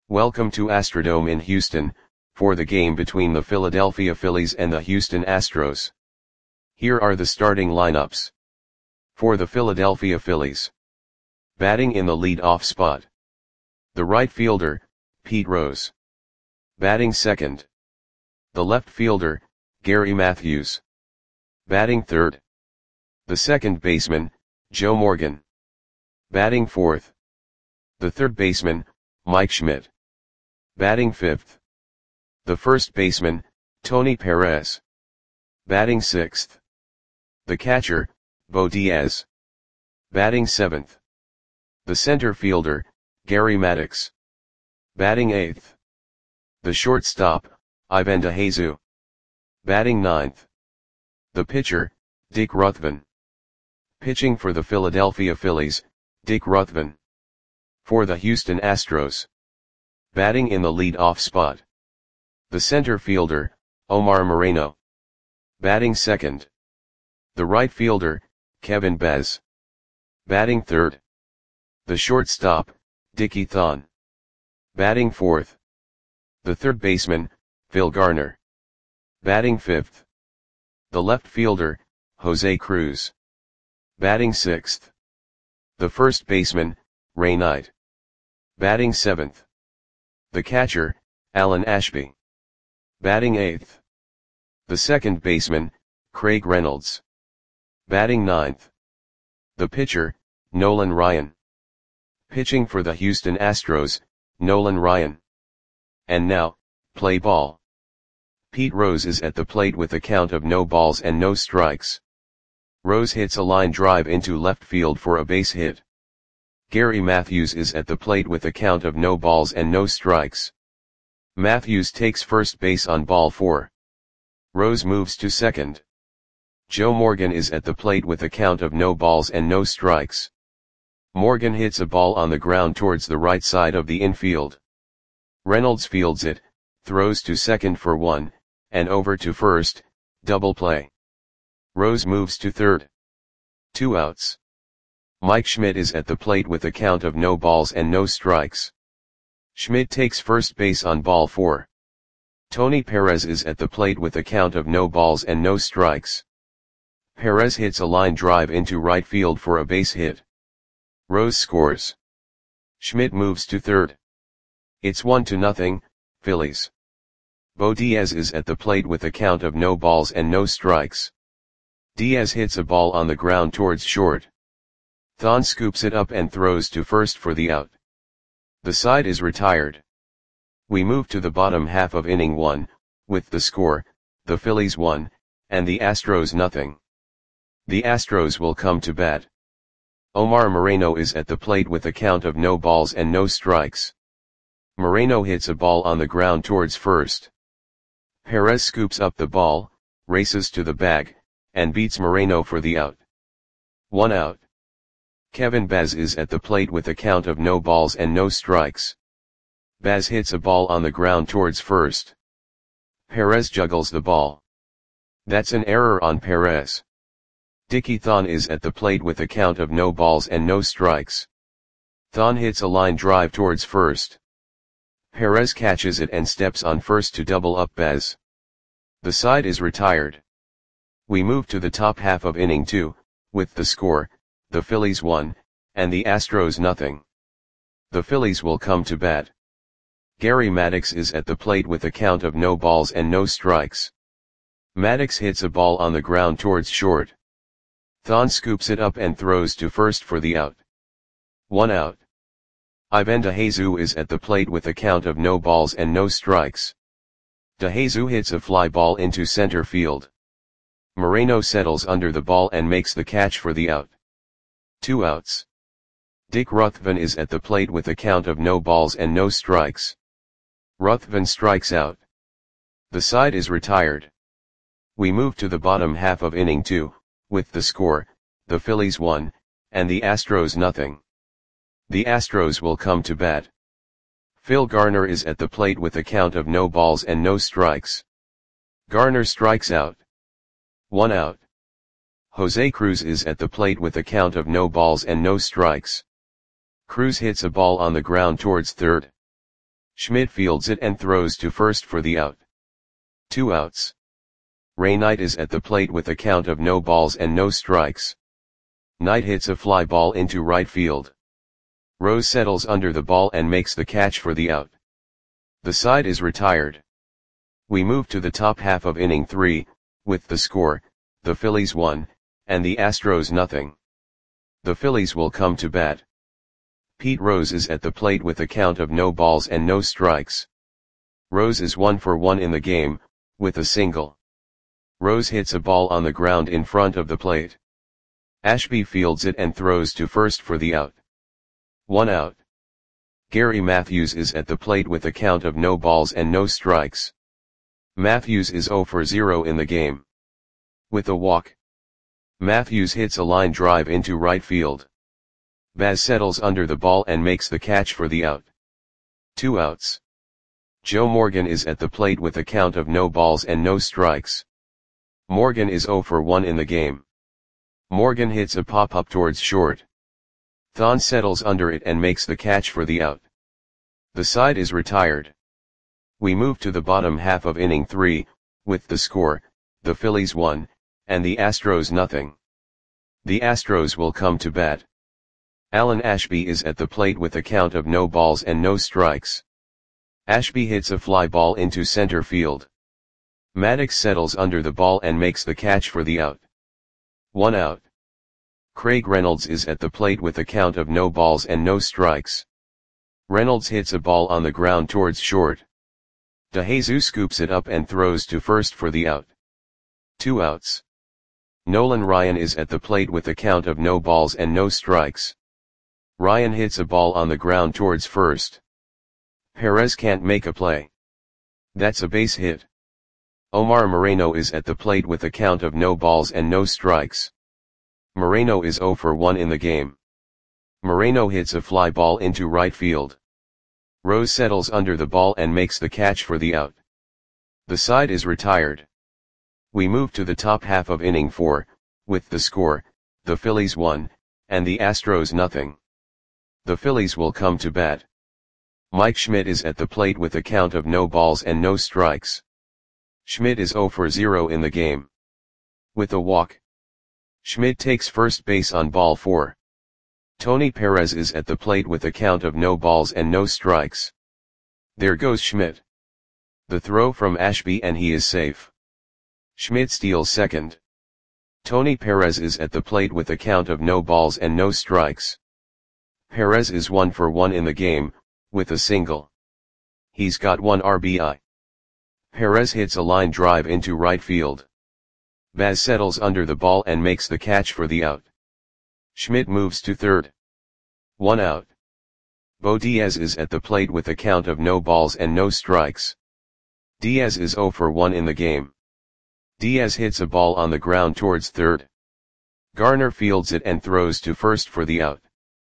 Welcome to Astrodome in Houston, for the game between the Philadelphia Phillies and the Houston Astros. Here are the starting lineups. For the Philadelphia Phillies. Batting in the lead-off spot. The right fielder, Pete Rose. Batting second. The left fielder, Gary Matthews. Batting third. The second baseman, Joe Morgan. Batting fourth. The third baseman, Mike Schmidt. Batting fifth. The first baseman, Tony Perez. Batting sixth. The catcher, Bo Diaz. Batting seventh. The center fielder, Gary Maddox. Batting eighth. The shortstop, Ivan DeJesus. Batting ninth. The pitcher, Dick Ruthven. Pitching for the Philadelphia Phillies, Dick Ruthven. For the Houston Astros. Batting in the lead-off spot. The center fielder, Omar Moreno. Batting second. The right fielder, Kevin Bez. Batting third. The shortstop, Dickie Thon. Batting fourth. The third baseman, Phil Garner. Batting fifth. The left fielder, Jose Cruz. Batting sixth. The first baseman, Ray Knight. Batting seventh. The catcher, Alan Ashby. Batting eighth. The second baseman, Craig Reynolds. Batting ninth. The pitcher, Nolan Ryan. Pitching for the Houston Astros, Nolan Ryan. And now, play ball. Pete Rose is at the plate with a count of no balls and no strikes. Rose hits a line drive into left field for a base hit. Gary Matthews is at the plate with a count of no balls and no strikes. Matthews takes first base on ball 4. Rose moves to second. Joe Morgan is at the plate with a count of no balls and no strikes. Morgan hits a ball on the ground towards the right side of the infield. Reynolds fields it, throws to second for 1, and over to first, double play. Rose moves to third. 2 outs. Mike Schmidt is at the plate with a count of no balls and no strikes. Schmidt takes first base on ball 4. Tony Perez is at the plate with a count of no balls and no strikes. Perez hits a line drive into right field for a base hit. Rose scores. Schmidt moves to third. It's 1-0, Phillies. Bo Diaz is at the plate with a count of no balls and no strikes. Diaz hits a ball on the ground towards short. Thon scoops it up and throws to first for the out. The side is retired. We move to the bottom half of inning 1, with the score, the Phillies 1, and the Astros 0. The Astros will come to bat. Omar Moreno is at the plate with a count of no balls and no strikes. Moreno hits a ball on the ground towards first. Perez scoops up the ball, races to the bag, and beats Moreno for the out. 1 out. Kevin Bez is at the plate with a count of no balls and no strikes. Bez hits a ball on the ground towards first. Perez juggles the ball. That's an error on Perez. Dickie Thon is at the plate with a count of no balls and no strikes. Thon hits a line drive towards first. Perez catches it and steps on first to double up Bez. The side is retired. We move to the top half of inning 2, with the score, the Phillies 1, and the Astros 0. The Phillies will come to bat. Gary Maddox is at the plate with a count of no balls and no strikes. Maddox hits a ball on the ground towards short. Thon scoops it up and throws to first for the out. 1 out. Ivan DeJesus is at the plate with a count of no balls and no strikes. DeJesus hits a fly ball into center field. Moreno settles under the ball and makes the catch for the out. 2 outs. Dick Ruthven is at the plate with a count of no balls and no strikes. Ruthven strikes out. The side is retired. We move to the bottom half of inning 2, with the score, the Phillies 1, and the Astros 0. The Astros will come to bat. Phil Garner is at the plate with a count of no balls and no strikes. Garner strikes out. 1 out. Jose Cruz is at the plate with a count of no balls and no strikes. Cruz hits a ball on the ground towards third. Schmidt fields it and throws to first for the out. 2 outs. Ray Knight is at the plate with a count of no balls and no strikes. Knight hits a fly ball into right field. Rose settles under the ball and makes the catch for the out. The side is retired. We move to the top half of inning 3, with the score, the Phillies 1, and the Astros nothing. The Phillies will come to bat. Pete Rose is at the plate with a count of no balls and no strikes. Rose is 1 for 1 in the game, with a single. Rose hits a ball on the ground in front of the plate. Ashby fields it and throws to first for the out. 1 out. Gary Matthews is at the plate with a count of no balls and no strikes. Matthews is 0 for 0 in the game. With a walk. Matthews hits a line drive into right field. Baz settles under the ball and makes the catch for the out. 2 outs. Joe Morgan is at the plate with a count of no balls and no strikes. Morgan is 0 for 1 in the game. Morgan hits a pop-up towards short. Thon settles under it and makes the catch for the out. The side is retired. We move to the bottom half of inning 3, with the score, the Phillies 1, and the Astros nothing. The Astros will come to bat. Alan Ashby is at the plate with a count of no balls and no strikes. Ashby hits a fly ball into center field. Maddox settles under the ball and makes the catch for the out. 1 out. Craig Reynolds is at the plate with a count of no balls and no strikes. Reynolds hits a ball on the ground towards short. DeJesus scoops it up and throws to first for the out. 2 outs. Nolan Ryan is at the plate with a count of no balls and no strikes. Ryan hits a ball on the ground towards first. Perez can't make a play. That's a base hit. Omar Moreno is at the plate with a count of no balls and no strikes. Moreno is 0 for 1 in the game. Moreno hits a fly ball into right field. Rose settles under the ball and makes the catch for the out. The side is retired. We move to the top half of inning 4, with the score, the Phillies 1, and the Astros nothing. The Phillies will come to bat. Mike Schmidt is at the plate with a count of no balls and no strikes. Schmidt is 0 for 0 in the game. With a walk. Schmidt takes first base on ball 4. Tony Perez is at the plate with a count of no balls and no strikes. There goes Schmidt. The throw from Ashby and he is safe. Schmidt steals second. Tony Perez is at the plate with a count of no balls and no strikes. Perez is 1 for 1 in the game, with a single. He's got 1 RBI. Perez hits a line drive into right field. Baz settles under the ball and makes the catch for the out. Schmidt moves to third. 1 out. Bo Diaz is at the plate with a count of no balls and no strikes. Diaz is 0 for 1 in the game. Diaz hits a ball on the ground towards third. Garner fields it and throws to first for the out.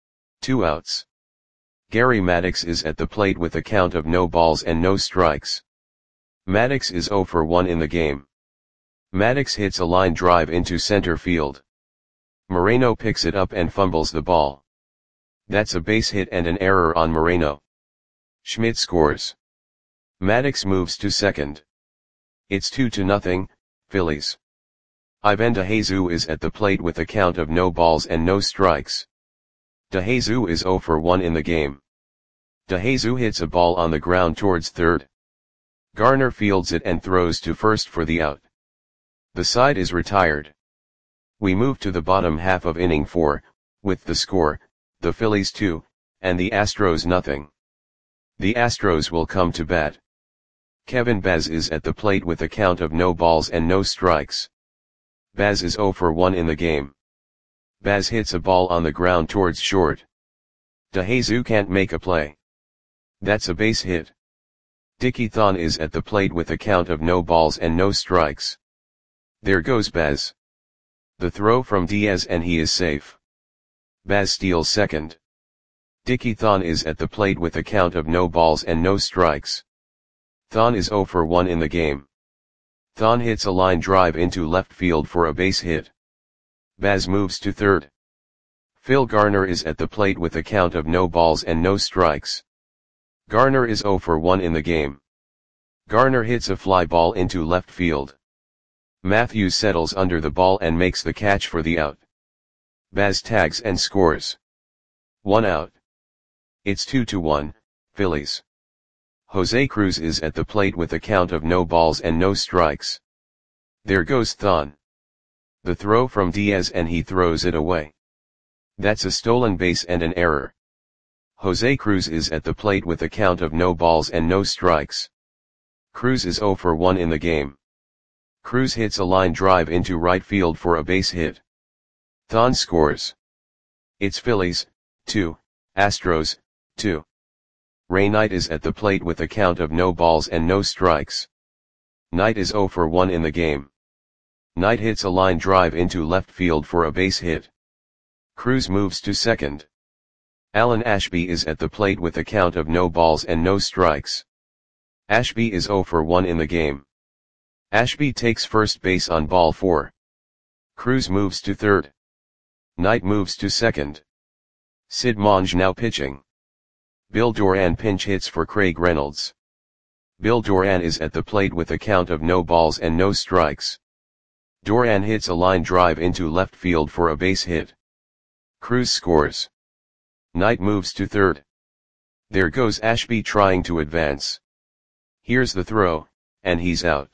2 outs. Gary Maddox is at the plate with a count of no balls and no strikes. Maddox is 0 for 1 in the game. Maddox hits a line drive into center field. Moreno picks it up and fumbles the ball. That's a base hit and an error on Moreno. Schmidt scores. Maddox moves to second. It's 2-0, Phillies. Ivan DeJesus is at the plate with a count of no balls and no strikes. DeJesus is 0 for 1 in the game. DeJesus hits a ball on the ground towards third. Garner fields it and throws to first for the out. The side is retired. We move to the bottom half of inning 4, with the score, the Phillies 2, and the Astros nothing. The Astros will come to bat. Kevin Baz is at the plate with a count of no balls and no strikes. Baz is 0 for 1 in the game. Baz hits a ball on the ground towards short. DeJesus can't make a play. That's a base hit. Dickie Thon is at the plate with a count of no balls and no strikes. There goes Baz. The throw from Diaz and he is safe. Baz steals second. Dickie Thon is at the plate with a count of no balls and no strikes. Thon is 0 for 1 in the game. Thon hits a line drive into left field for a base hit. Baz moves to third. Phil Garner is at the plate with a count of no balls and no strikes. Garner is 0 for 1 in the game. Garner hits a fly ball into left field. Matthews settles under the ball and makes the catch for the out. Baz tags and scores. 1 out. It's 2-1, Phillies. Jose Cruz is at the plate with a count of no balls and no strikes. There goes Thon. The throw from Diaz and he throws it away. That's a stolen base and an error. Jose Cruz is at the plate with a count of no balls and no strikes. Cruz is 0 for 1 in the game. Cruz hits a line drive into right field for a base hit. Thon scores. It's Phillies, 2, Astros, 2. Ray Knight is at the plate with a count of no balls and no strikes. Knight is 0 for 1 in the game. Knight hits a line drive into left field for a base hit. Cruz moves to second. Alan Ashby is at the plate with a count of no balls and no strikes. Ashby is 0 for 1 in the game. Ashby takes first base on ball 4. Cruz moves to third. Knight moves to second. Sid Monge now pitching. Bill Doran pinch hits for Craig Reynolds. Bill Doran is at the plate with a count of no balls and no strikes. Doran hits a line drive into left field for a base hit. Cruz scores. Knight moves to third. There goes Ashby trying to advance. Here's the throw, and he's out.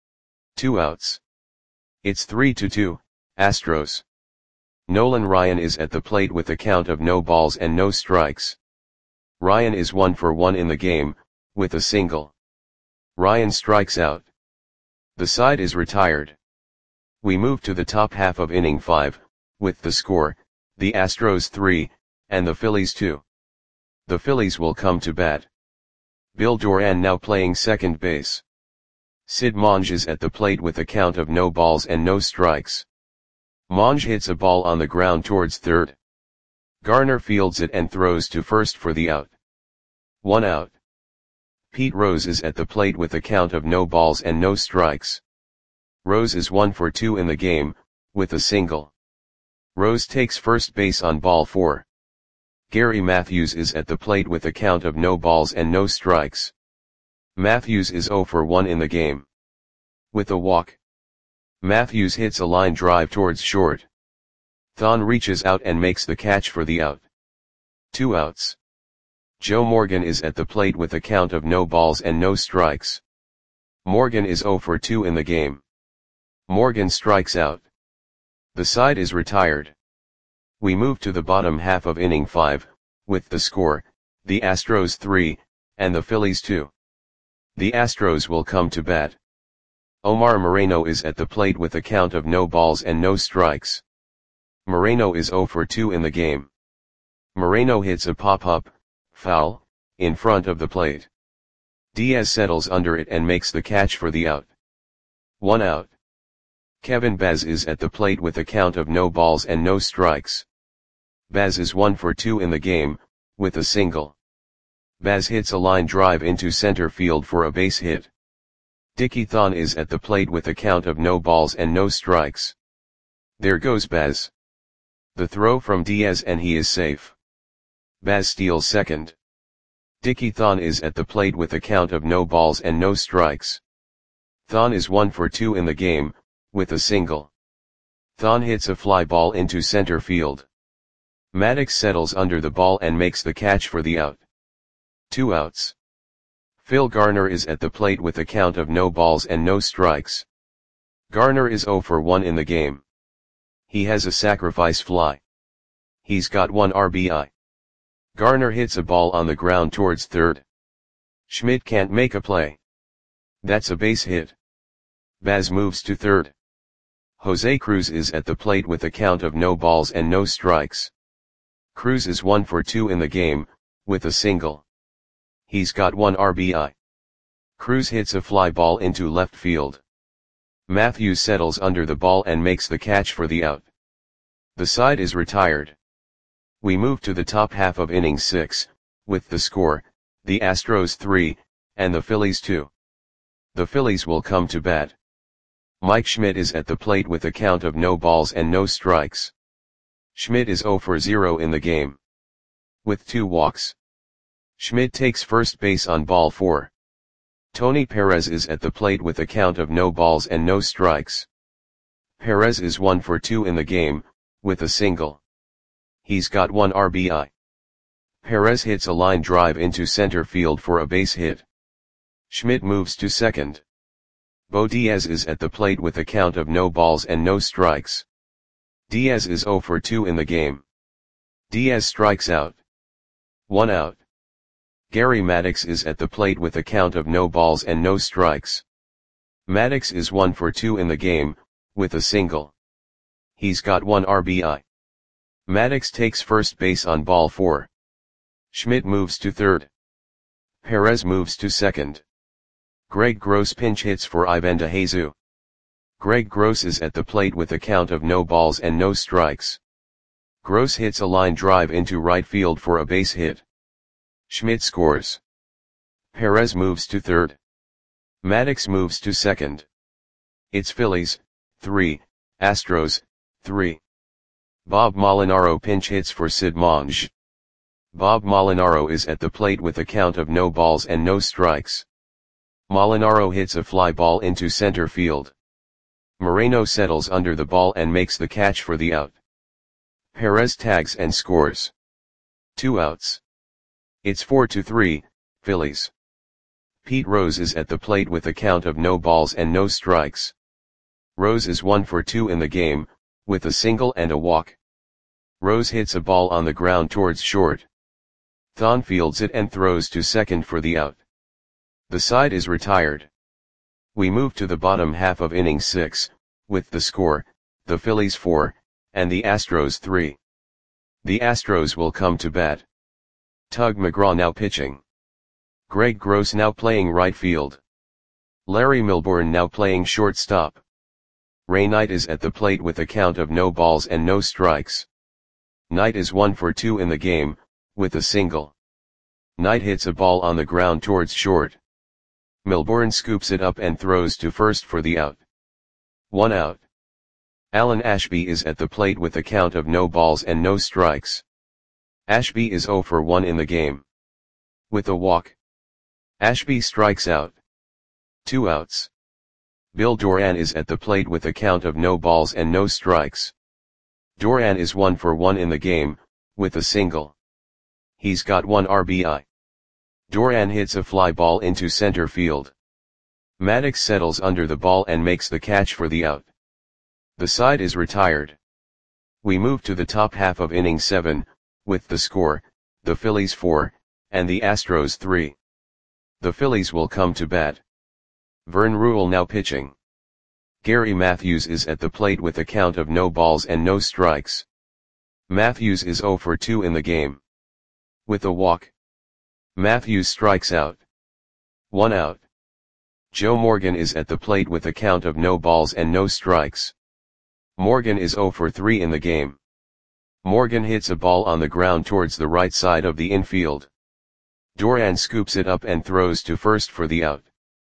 2 outs. It's 3-2, Astros. Nolan Ryan is at the plate with a count of no balls and no strikes. Ryan is 1 for 1 in the game, with a single. Ryan strikes out. The side is retired. We move to the top half of inning 5, with the score, the Astros 3, and the Phillies 2. The Phillies will come to bat. Bill Doran now playing second base. Sid Monge is at the plate with a count of no balls and no strikes. Monge hits a ball on the ground towards third. Garner fields it and throws to first for the out. 1 out. Pete Rose is at the plate with a count of no balls and no strikes. Rose is 1 for 2 in the game, with a single. Rose takes first base on ball 4. Gary Matthews is at the plate with a count of no balls and no strikes. Matthews is 0 for 1 in the game. With a walk. Matthews hits a line drive towards short. Thon reaches out and makes the catch for the out. 2 outs. Joe Morgan is at the plate with a count of no balls and no strikes. Morgan is 0 for 2 in the game. Morgan strikes out. The side is retired. We move to the bottom half of inning 5, with the score, the Astros 3, and the Phillies 2. The Astros will come to bat. Omar Moreno is at the plate with a count of no balls and no strikes. Moreno is 0 for 2 in the game. Moreno hits a pop-up, foul, in front of the plate. Diaz settles under it and makes the catch for the out. 1 out. Kevin Baz is at the plate with a count of no balls and no strikes. Baz is 1 for 2 in the game, with a single. Baz hits a line drive into center field for a base hit. Dickie Thon is at the plate with a count of no balls and no strikes. There goes Baz. The throw from Diaz and he is safe. Baz steals second. Dickie Thon is at the plate with a count of no balls and no strikes. Thon is 1 for 2 in the game, with a single. Thon hits a fly ball into center field. Maddox settles under the ball and makes the catch for the out. 2 outs. Phil Garner is at the plate with a count of no balls and no strikes. Garner is 0 for 1 in the game. He has a sacrifice fly. He's got 1 RBI. Garner hits a ball on the ground towards third. Schmidt can't make a play. That's a base hit. Baz moves to third. Jose Cruz is at the plate with a count of no balls and no strikes. Cruz is 1 for 2 in the game, with a single. He's got 1 RBI. Cruz hits a fly ball into left field. Matthews settles under the ball and makes the catch for the out. The side is retired. We move to the top half of inning 6, with the score, the Astros 3, and the Phillies 2. The Phillies will come to bat. Mike Schmidt is at the plate with a count of no balls and no strikes. Schmidt is 0 for 0 in the game. With 2 walks. Schmidt takes first base on ball 4. Tony Perez is at the plate with a count of no balls and no strikes. Perez is 1 for 2 in the game, with a single. He's got 1 RBI. Perez hits a line drive into center field for a base hit. Schmidt moves to second. Bo Diaz is at the plate with a count of no balls and no strikes. Diaz is 0 for 2 in the game. Diaz strikes out. 1 out. Gary Maddox is at the plate with a count of no balls and no strikes. Maddox is 1 for 2 in the game, with a single. He's got 1 RBI. Maddox takes first base on ball 4. Schmidt moves to third. Perez moves to second. Greg Gross pinch hits for Ivan DeJesus. Greg Gross is at the plate with a count of no balls and no strikes. Gross hits a line drive into right field for a base hit. Schmidt scores. Perez moves to third. Maddox moves to second. It's Phillies, 3, Astros, 3. Bob Molinaro pinch hits for Sid Monge. Bob Molinaro is at the plate with a count of no balls and no strikes. Molinaro hits a fly ball into center field. Moreno settles under the ball and makes the catch for the out. Perez tags and scores. 2 outs. It's 4-3, Phillies. Pete Rose is at the plate with a count of no balls and no strikes. Rose is 1 for 2 in the game, with a single and a walk. Rose hits a ball on the ground towards short. Thon fields it and throws to second for the out. The side is retired. We move to the bottom half of inning 6, with the score, the Phillies 4, and the Astros 3. The Astros will come to bat. Tug McGraw now pitching. Greg Gross now playing right field. Larry Milbourne now playing shortstop. Ray Knight is at the plate with a count of no balls and no strikes. Knight is 1 for 2 in the game, with a single. Knight hits a ball on the ground towards short. Milbourne scoops it up and throws to first for the out. 1 out. Alan Ashby is at the plate with a count of no balls and no strikes. Ashby is 0 for 1 in the game. With a walk. Ashby strikes out. 2 outs. Bill Doran is at the plate with a count of no balls and no strikes. Doran is 1 for 1 in the game, with a single. He's got 1 RBI. Doran hits a fly ball into center field. Maddox settles under the ball and makes the catch for the out. The side is retired. We move to the top half of inning 7, with the score, the Phillies 4, and the Astros 3. The Phillies will come to bat. Vern Ruhle now pitching. Gary Matthews is at the plate with a count of no balls and no strikes. Matthews is 0 for 2 in the game. With a walk. Matthews strikes out. 1 out. Joe Morgan is at the plate with a count of no balls and no strikes. Morgan is 0 for 3 in the game. Morgan hits a ball on the ground towards the right side of the infield. Doran scoops it up and throws to first for the out.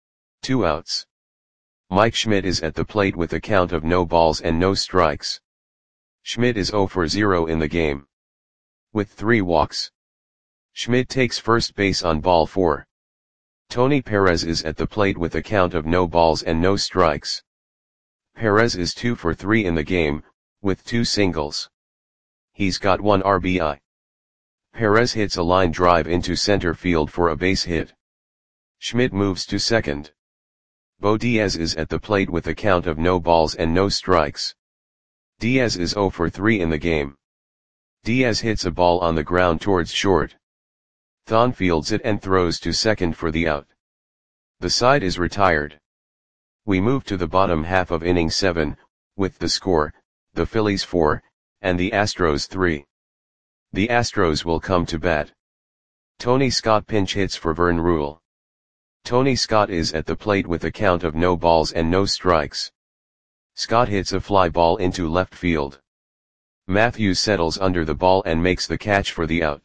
2 outs. Mike Schmidt is at the plate with a count of no balls and no strikes. Schmidt is 0 for 0 in the game. With 3 walks. Schmidt takes first base on ball 4. Tony Perez is at the plate with a count of no balls and no strikes. Perez is 2 for 3 in the game, with 2 singles. He's got 1 RBI. Perez hits a line drive into center field for a base hit. Schmidt moves to second. Bo Diaz is at the plate with a count of no balls and no strikes. Diaz is 0 for 3 in the game. Diaz hits a ball on the ground towards short. Thon fields it and throws to second for the out. The side is retired. We move to the bottom half of inning 7, with the score, the Phillies 4, and the Astros 3. The Astros will come to bat. Tony Scott pinch hits for Vern Ruhle. Tony Scott is at the plate with a count of no balls and no strikes. Scott hits a fly ball into left field. Matthews settles under the ball and makes the catch for the out.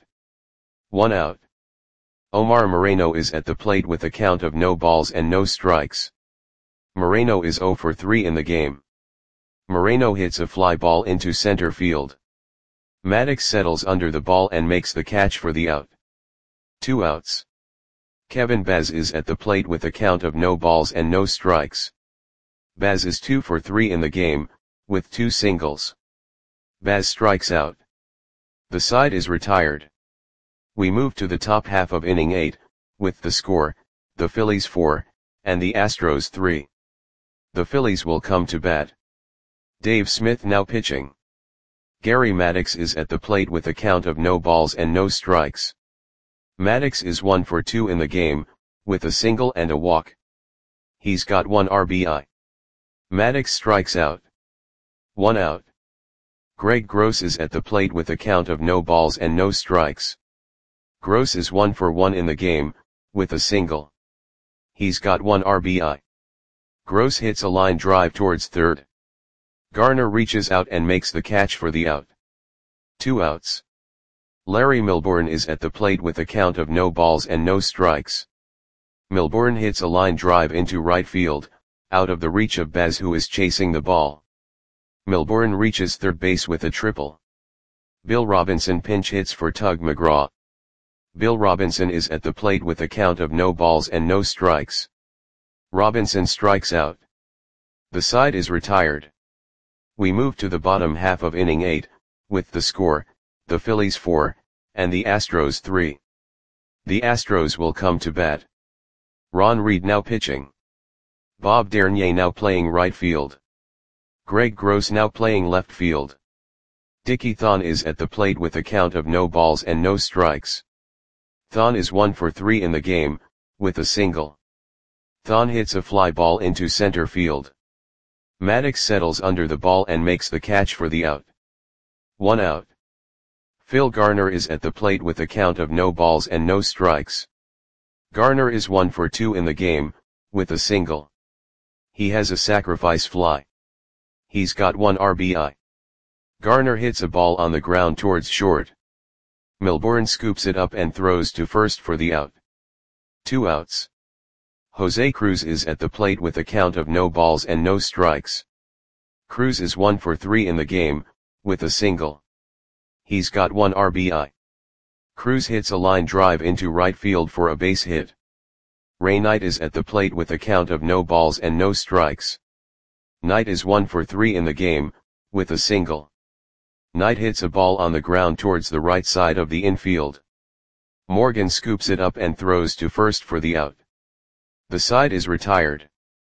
1 out. Omar Moreno is at the plate with a count of no balls and no strikes. Moreno is 0 for 3 in the game. Moreno hits a fly ball into center field. Maddox settles under the ball and makes the catch for the out. 2 outs. Kevin Baz is at the plate with a count of no balls and no strikes. Baz is 2 for 3 in the game, with 2 singles. Baz strikes out. The side is retired. We move to the top half of inning 8, with the score, the Phillies 4, and the Astros 3. The Phillies will come to bat. Dave Smith now pitching. Gary Maddox is at the plate with a count of no balls and no strikes. Maddox is 1 for 2 in the game, with a single and a walk. He's got 1 RBI. Maddox strikes out. 1 out. Greg Gross is at the plate with a count of no balls and no strikes. Gross is 1 for 1 in the game, with a single. He's got 1 RBI. Gross hits a line drive towards third. Garner reaches out and makes the catch for the out. 2 outs. Larry Milbourne is at the plate with a count of no balls and no strikes. Milbourne hits a line drive into right field, out of the reach of Baz, who is chasing the ball. Milbourne reaches third base with a triple. Bill Robinson pinch hits for Tug McGraw. Bill Robinson is at the plate with a count of no balls and no strikes. Robinson strikes out. The side is retired. We move to the bottom half of inning 8, with the score, the Phillies 4, and the Astros 3. The Astros will come to bat. Ron Reed now pitching. Bob Dernier now playing right field. Greg Gross now playing left field. Dickie Thon is at the plate with a count of no balls and no strikes. Thon is 1 for 3 in the game, with a single. Thon hits a fly ball into center field. Maddox settles under the ball and makes the catch for the out. 1 out. Phil Garner is at the plate with a count of no balls and no strikes. Garner is 1 for 2 in the game, with a single. He has a sacrifice fly. He's got 1 RBI. Garner hits a ball on the ground towards short. Milbourne scoops it up and throws to first for the out. 2 outs. Jose Cruz is at the plate with a count of no balls and no strikes. Cruz is 1 for 3 in the game, with a single. He's got 1 RBI. Cruz hits a line drive into right field for a base hit. Ray Knight is at the plate with a count of no balls and no strikes. Knight is 1 for 3 in the game, with a single. Knight hits a ball on the ground towards the right side of the infield. Morgan scoops it up and throws to first for the out. The side is retired.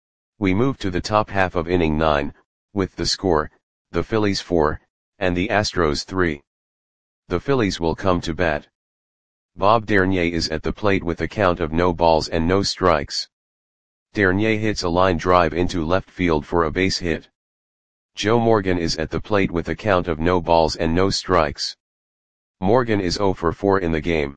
We move to the top half of inning 9, with the score, the Phillies 4, and the Astros 3. The Phillies will come to bat. Bob Dernier is at the plate with a count of no balls and no strikes. Dernier hits a line drive into left field for a base hit. Joe Morgan is at the plate with a count of no balls and no strikes. Morgan is 0 for 4 in the game.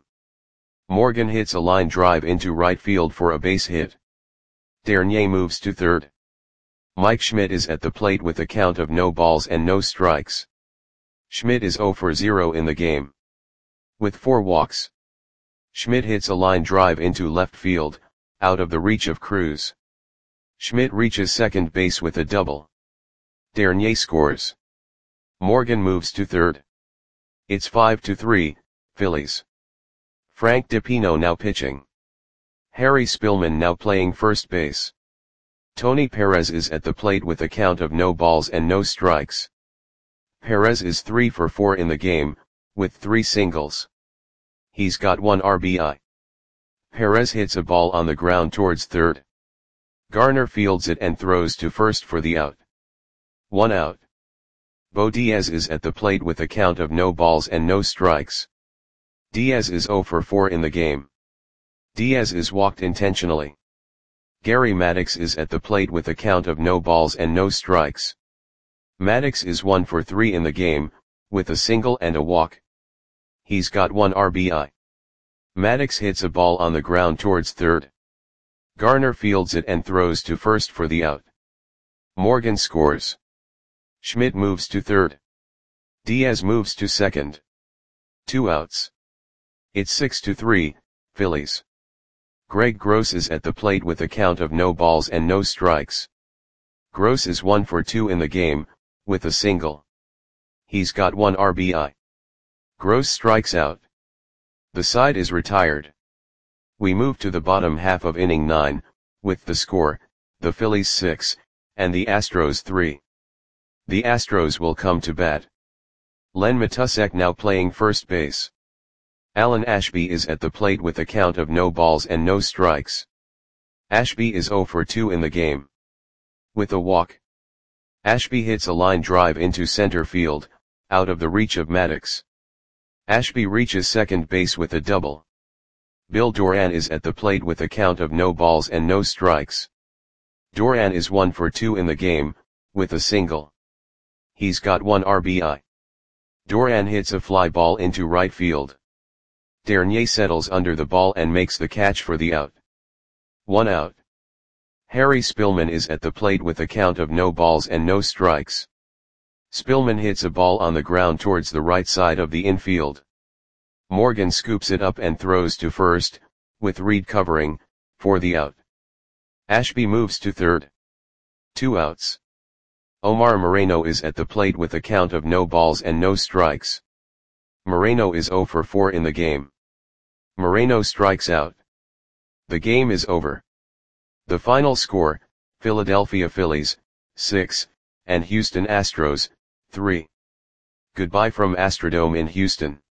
Morgan hits a line drive into right field for a base hit. Dernier moves to third. Mike Schmidt is at the plate with a count of no balls and no strikes. Schmidt is 0 for 0 in the game. With 4 walks. Schmidt hits a line drive into left field, out of the reach of Cruz. Schmidt reaches second base with a double. Dernier scores. Morgan moves to third. It's 5-3, Phillies. Frank DiPino now pitching. Harry Spillman now playing first base. Tony Perez is at the plate with a count of no balls and no strikes. Perez is 3 for 4 in the game, with 3 singles. He's got 1 RBI. Perez hits a ball on the ground towards third. Garner fields it and throws to first for the out. 1 out. Bo Diaz is at the plate with a count of no balls and no strikes. Diaz is 0 for 4 in the game. Diaz is walked intentionally. Gary Maddox is at the plate with a count of no balls and no strikes. Maddox is 1 for 3 in the game, with a single and a walk. He's got 1 RBI. Maddox hits a ball on the ground towards third. Garner fields it and throws to first for the out. Morgan scores. Schmidt moves to third. Diaz moves to second. 2 outs. It's 6-3, Phillies. Greg Gross is at the plate with a count of no balls and no strikes. Gross is 1 for 2 in the game, with a single. He's got 1 RBI. Gross strikes out. The side is retired. We move to the bottom half of inning 9, with the score, the Phillies 6, and the Astros 3. The Astros will come to bat. Len Matusek now playing first base. Alan Ashby is at the plate with a count of no balls and no strikes. Ashby is 0 for 2 in the game. With a walk, Ashby hits a line drive into center field, out of the reach of Maddox. Ashby reaches second base with a double. Bill Doran is at the plate with a count of no balls and no strikes. Doran is 1 for 2 in the game, with a single. He's got 1 RBI. Doran hits a fly ball into right field. Dernier settles under the ball and makes the catch for the out. 1 out. Harry Spillman is at the plate with a count of no balls and no strikes. Spillman hits a ball on the ground towards the right side of the infield. Morgan scoops it up and throws to first, with Reed covering, for the out. Ashby moves to third. 2 outs. Omar Moreno is at the plate with a count of no balls and no strikes. Moreno is 0 for 4 in the game. Moreno strikes out. The game is over. The final score, Philadelphia Phillies, 6, and Houston Astros, 3. Goodbye from Astrodome in Houston.